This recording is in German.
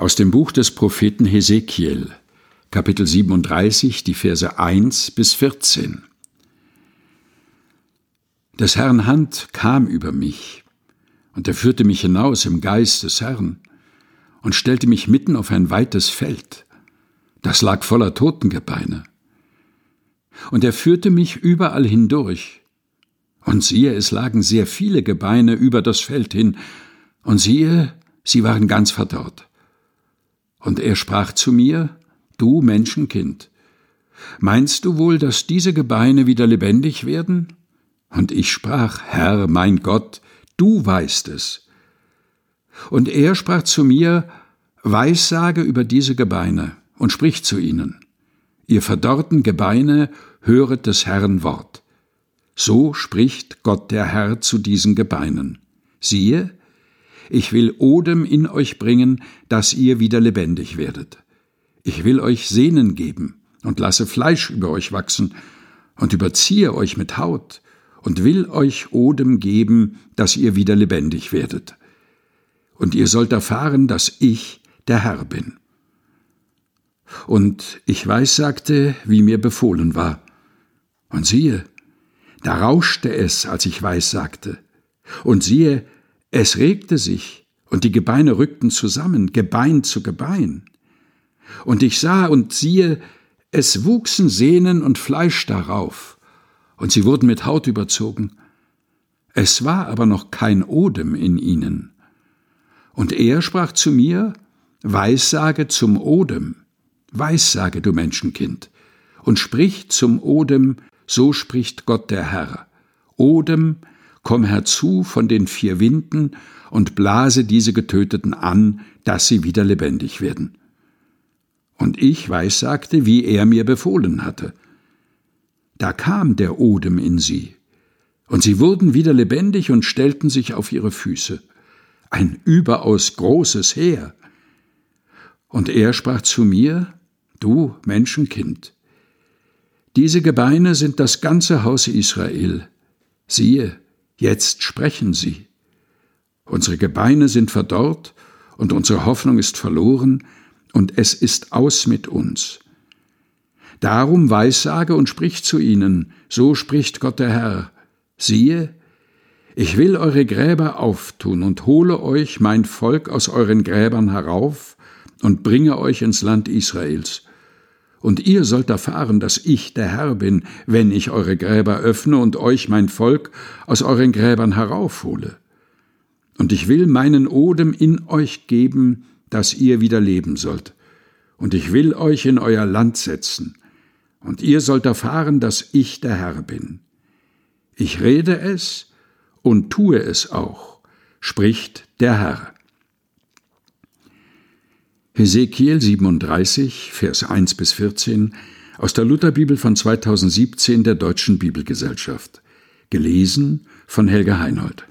Aus dem Buch des Propheten Hesekiel, Kapitel 37, die Verse 1 bis 14. Des Herrn Hand kam über mich, und er führte mich hinaus im Geist des Herrn und stellte mich mitten auf ein weites Feld, das lag voller Totengebeine. Und er führte mich überall hindurch, und siehe, es lagen sehr viele Gebeine über das Feld hin, und siehe, sie waren ganz verdorrt. Und er sprach zu mir: Du Menschenkind, meinst du wohl, dass diese Gebeine wieder lebendig werden? Und ich sprach: Herr, mein Gott, du weißt es. Und er sprach zu mir: Weissage über diese Gebeine und sprich zu ihnen: Ihr verdorrten Gebeine, höret des Herrn Wort. So spricht Gott der Herr zu diesen Gebeinen: Siehe, ich will Odem in euch bringen, dass ihr wieder lebendig werdet. Ich will euch Sehnen geben und lasse Fleisch über euch wachsen und überziehe euch mit Haut und will euch Odem geben, dass ihr wieder lebendig werdet. Und ihr sollt erfahren, dass ich der Herr bin. Und ich weissagte, wie mir befohlen war. Und siehe, da rauschte es, als ich weissagte. Und siehe, es regte sich, und die Gebeine rückten zusammen, Gebein zu Gebein. Und ich sah und siehe, es wuchsen Sehnen und Fleisch darauf, und sie wurden mit Haut überzogen. Es war aber noch kein Odem in ihnen. Und er sprach zu mir: Weissage zum Odem, weissage, du Menschenkind, und sprich zum Odem: So spricht Gott der Herr. Odem, komm herzu von den 4 Winden und blase diese Getöteten an, dass sie wieder lebendig werden. Und ich weissagte, wie er mir befohlen hatte. Da kam der Odem in sie, und sie wurden wieder lebendig und stellten sich auf ihre Füße. Ein überaus großes Heer. Und er sprach zu mir: Du Menschenkind, diese Gebeine sind das ganze Haus Israel. Siehe, jetzt sprechen sie. Unsere Gebeine sind verdorrt, und unsere Hoffnung ist verloren, und es ist aus mit uns. Darum weissage und sprich zu ihnen: So spricht Gott der Herr. Siehe, ich will eure Gräber auftun und hole euch, mein Volk, aus euren Gräbern herauf und bringe euch ins Land Israels. Und ihr sollt erfahren, dass ich der Herr bin, wenn ich eure Gräber öffne und euch, mein Volk, aus euren Gräbern heraufhole. Und ich will meinen Odem in euch geben, dass ihr wieder leben sollt. Und ich will euch in euer Land setzen. Und ihr sollt erfahren, dass ich der Herr bin. Ich rede es und tue es auch, spricht der Herr. Hesekiel 37, Vers 1 bis 14, aus der Lutherbibel von 2017 der Deutschen Bibelgesellschaft. Gelesen von Helga Heinold.